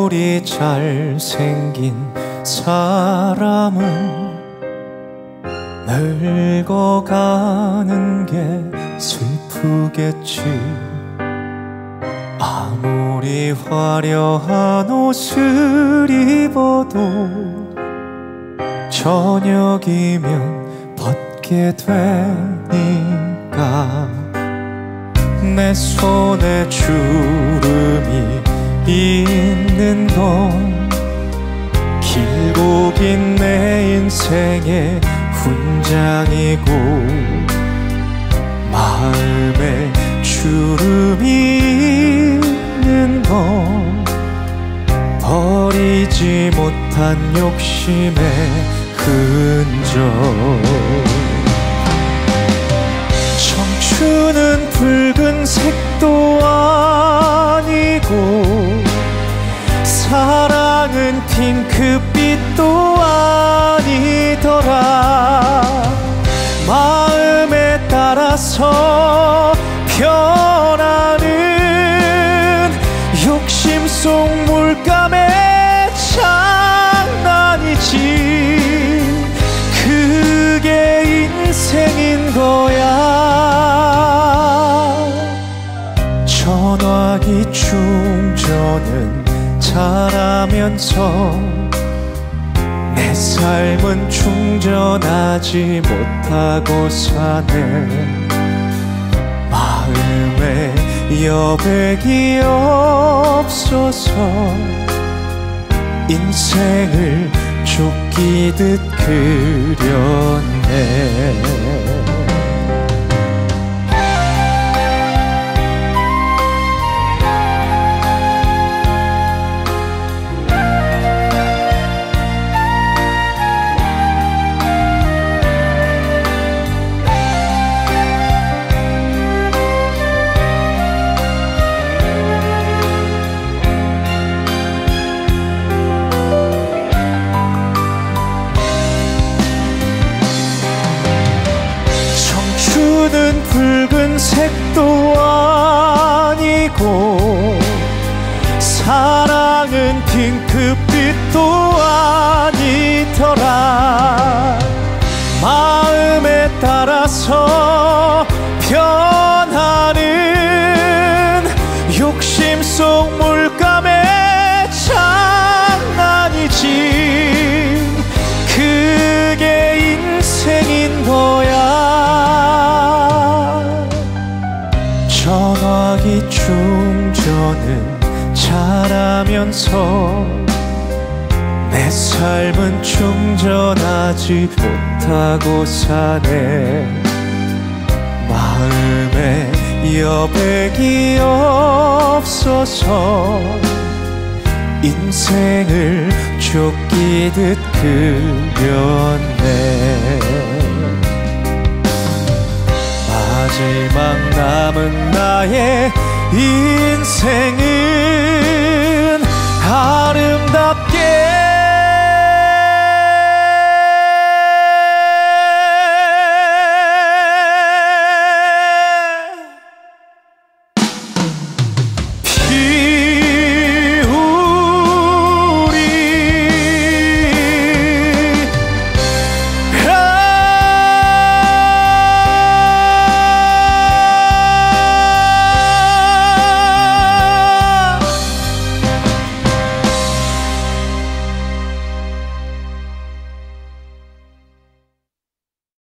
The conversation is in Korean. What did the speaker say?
아무리 잘생긴 사람은 늙어가는 게 슬프겠지. 아무리 화려한 옷을 입어도 저녁이면 벗게 되니까. 내 손에 주름이 있는 건 길고 긴 내 인생의 훈장이고, 마음에 주름이 있는 건 버리지 못한 욕심의 흔적. 청춘은 붉은색도 아니고 사랑은 핑크빛도 아니더라. 마음에 따라서 변하는 욕심 속 물감의 장난이지. 그게 인생인 거야. 전화기 충전은 잘하면서 내 삶은 충전하지 못하고 사네. 마음에 여백이 없어서 인생을 쫓기듯 그렸네. 청춘은 붉은색도 아니고 사랑은 핑크빛도 아니더라. 마음에 따라서 변하는 욕심 속 물감의 장난이지. 그게 인생인 거야. 전화기 충전은 잘하면서 내 삶은 충전하지 못하고 사네. 마음에 여백이 없어서 인생을 쫓기듯 그렸네. 마지막 남은 나의